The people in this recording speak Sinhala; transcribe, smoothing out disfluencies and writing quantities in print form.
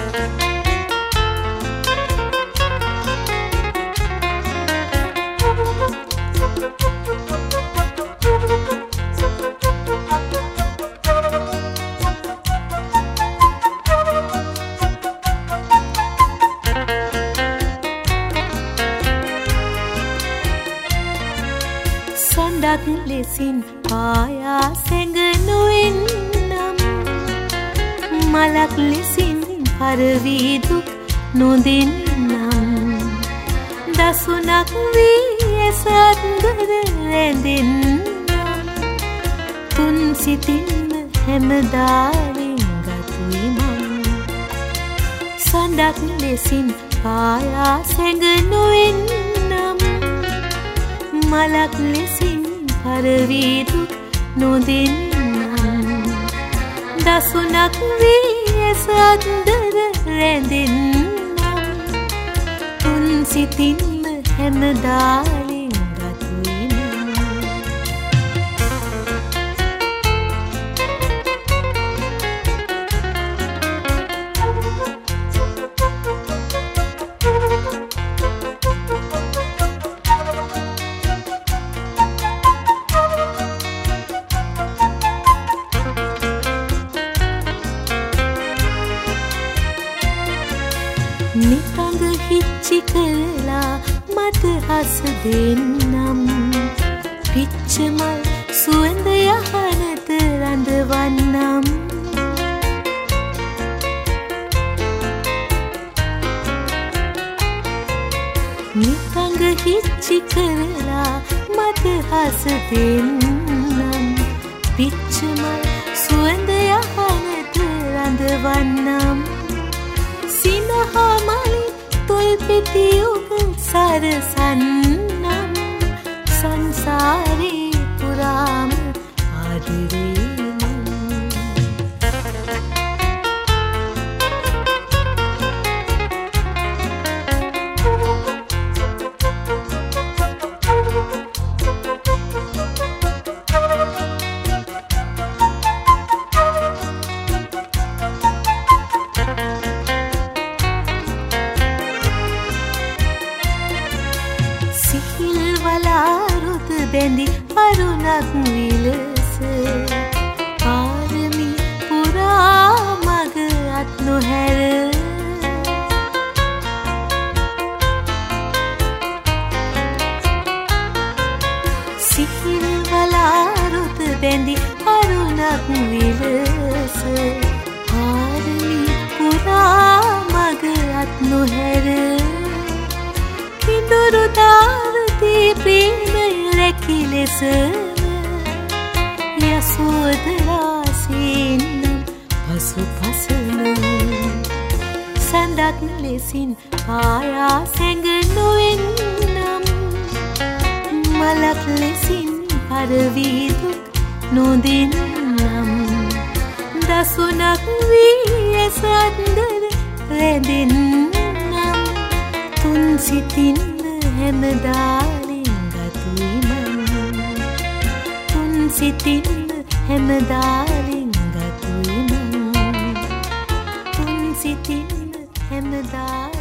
සඳක් ලෙසින් පායා සැඟනුවෙන්නම් මලක් ලෙසින් පරවී දුක් නොදෙන්නම් දසුනක් වී ඇසත්ගර රැඳෙන්නම් තුන් සිතින්ම හැමදාවෙන් ගතුයි මං සඳක් ලෙසින් පායා සැඟනුවෙන්නම් මලක් ලෙසින් පරවී දුක් නොදෙන්නම් දසුනක් වී ඇසත්දර රැඳෙන්නම් තුන් සිතින්ම හැමදාලෙන් ගතුයි නිකඟ හිච්චි කරලා මට හස දෙන්නම් පිච්චමල් සුවඳ යහනත රඳවන්නම් නිකඟ හිච්චි කරලා මට හස දෙන්නම් පිච්චමල් සුවඳ යහනත රඳවන්නම් සිනහාමලි තොල් පෙති ඔබ සරසන්නම් සංසාරේ පුරාම ආදරේනම් සිහිල් වලාරුද බැඳි අරුණක් විලස පාරමි පුරා මග අත් නොහැර සිහිල් වලාරුද බැඳි අරුණක් විලස පාරමි පුරා මග අත් නොහැර කිඳුරු දාවතී ප්‍රේමය රැකි ලෙසම යසෝදරාසෙන්නම් පසු පසම සඳක් ලෙසින් පායා සැඟනුවෙන්නම් මලක් ලෙසින් පරවී දුක් නොදෙන්නම් දසුනක් වී ඇසත්දර රැඳෙන්නම් තුන් සිතින්ම හැමදාලෙන් ගතුයි මං තුන් සිතින්ම හැමදාලෙන් ගතුයි මං තුන් සිතින්ම හැමදාලෙන්